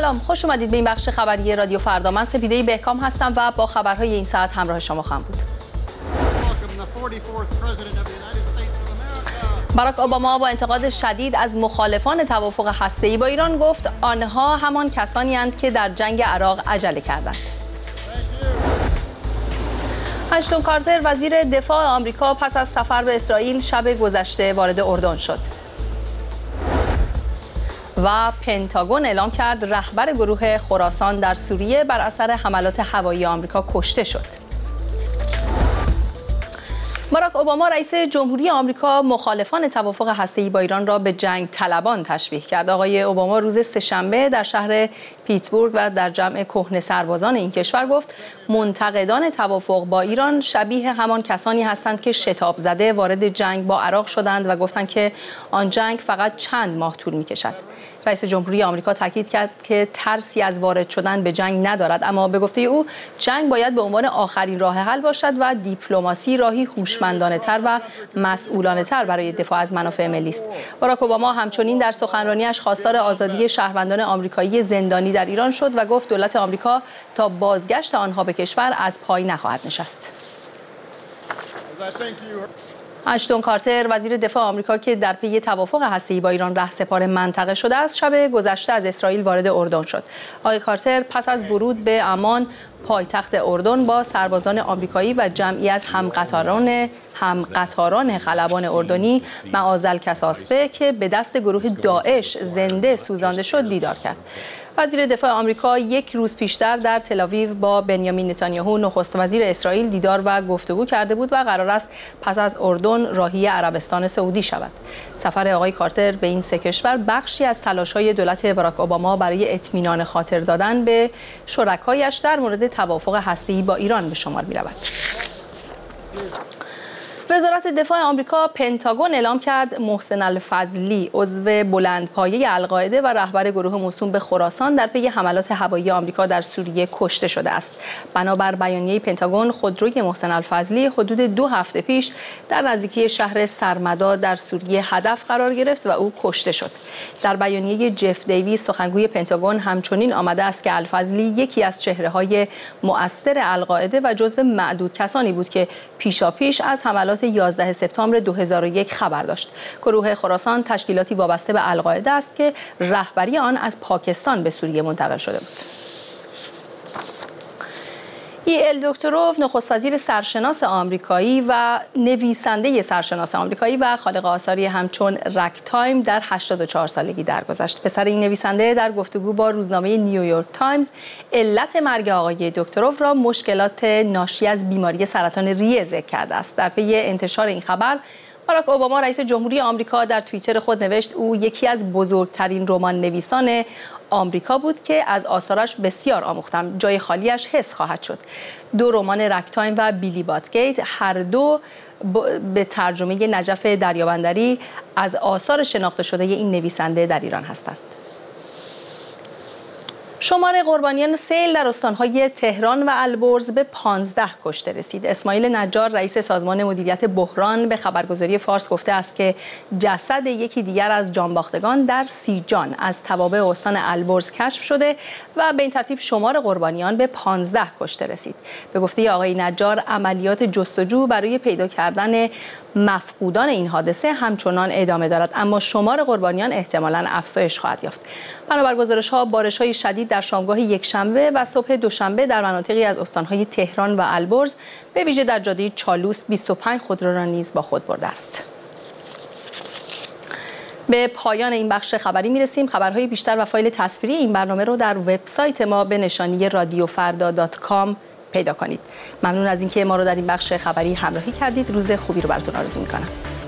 سلام، خوش اومدید به این بخش خبری رادیو فردا. من سپیده بهکام هستم و با خبرهای این ساعت همراه شما خواهم بود. باراک اوباما با انتقاد شدید از مخالفان توافق هسته‌ای با ایران گفت آنها همان کسانی اند که در جنگ عراق عجله کردند. اشتون کارتر وزیر دفاع آمریکا پس از سفر به اسرائیل شب گذشته وارد اردن شد. و پنتاگون اعلام کرد رهبر گروه خراسان در سوریه بر اثر حملات هوایی آمریکا کشته شد. باراک اوباما رئیس جمهوری آمریکا مخالفان توافق هسته‌ای با ایران را به جنگ طلبان تشبیه کرد. آقای اوباما روز سه‌شنبه در شهر پیتسبورگ و در جمع کهنه سربازان این کشور گفت منتقدان توافق با ایران شبیه همان کسانی هستند که شتاب زده وارد جنگ با عراق شدند و گفتند که آن جنگ فقط چند ماه طول می‌کشد. رئیس جمهوری آمریکا تاکید کرد که ترسی از وارد شدن به جنگ ندارد، اما به گفته او جنگ باید به عنوان آخرین راه حل باشد و دیپلماسی راهی هوشمندانه‌تر و مسئولانه‌تر برای دفاع از منافع ملی است. باراک اوباما همچنین در سخنرانیش خواستار آزادی شهروندان آمریکایی زندانی در ایران شد و گفت دولت آمریکا تا بازگشت آنها به کشور از پای نخواهد نشست. اشتون کارتر وزیر دفاع آمریکا که در پی توافق هسته‌ای با ایران رهسپار منطقه شده است شب گذشته از اسرائیل وارد اردن شد. آقای کارتر پس از ورود به عمان پایتخت اردن با سربازان آمریکایی و جمعی از همقطاران خلبان اردنی معاذالکساسبه که به دست گروه داعش زنده سوزانده شد دیدار کرد. وزیر دفاع آمریکا یک روز پیشتر در تل‌آویو با بنیامین نتانیاهو نخست وزیر اسرائیل دیدار و گفتگو کرده بود و قرار است پس از اردن راهی عربستان سعودی شود. سفر آقای کارتر به این سه کشور بخشی از تلاش‌های دولت باراک اوباما برای اطمینان خاطر دادن به شرکایش در مورد توافق هسته‌ای با ایران به شمار می‌رود. وزارت دفاع آمریکا پنتاگون اعلام کرد محسن الفضلی عضو بلندپایه القاعده و رهبر گروه موسوم به خراسان در پی حملات هوایی آمریکا در سوریه کشته شده است. بنابر بیانیه پنتاگون خودروی محسن الفضلی حدود 2 هفته پیش در نزدیکی شهر سرمدا در سوریه هدف قرار گرفت و او کشته شد. در بیانیه جف دیویس سخنگوی پنتاگون همچنین آمده است که الفضلی یکی از چهره‌های مؤثر القاعده و جزو معدود کسانی بود که پیشاپیش از حملات 11 سپتامبر 2001 خبر داشت. گروه خراسان تشکیلاتی وابسته به القاعده است که رهبری آن از پاکستان به سوریه منتقل شده بود. ایل دکتروف نخست وزیر سرشناس آمریکایی و نویسنده سرشناس آمریکایی و خالق آثاری همچون رکتایم در 84 سالگی درگذشت. پسر این نویسنده در گفتگو با روزنامه نیویورک تایمز علت مرگ آقای دکتروف را مشکلات ناشی از بیماری سرطان ریه ذکر کرده است. در پی انتشار این خبر باراک اوباما رئیس جمهوری آمریکا در توییتر خود نوشت او یکی از بزرگترین رمان نویسان آمریکا بود که از آثارش بسیار آموختم. جای خالیش حس خواهد شد. 2 رمان رکتایم و بیلی باتگیت هر دو به ترجمه نجف دریابندری از آثار شناخته شده این نویسنده در ایران هستند. شمار قربانیان سیل در استان‌های تهران و البرز به 15 کشته رسید. اسماعیل نجار رئیس سازمان مدیریت بحران به خبرگزاری فارس گفته است که جسد یکی دیگر از جانباختگان در سیجان از توابع استان البرز کشف شده و به این ترتیب شمار قربانیان به 15 کشته رسید. به گفته آقای نجار عملیات جستجو برای پیدا کردن مفقودان این حادثه همچنان ادامه دارد، اما شمار قربانیان احتمالاً افزایش خواهد یافت. بنابر گزارش‌ها بارش‌های شدید در شامگاه یکشنبه و صبح دوشنبه در مناطقی از استان‌های تهران و البرز به ویژه در جاده چالوس 25 خودرو را نیز با خود برده است. به پایان این بخش خبری میرسیم. خبرهای بیشتر و فایل تصویری این برنامه رو در وبسایت ما به نشانی radiofarda.com پیدا کنید. ممنون از اینکه ما رو در این بخش خبری همراهی کردید. روز خوبی رو براتون آرزو می‌کنم.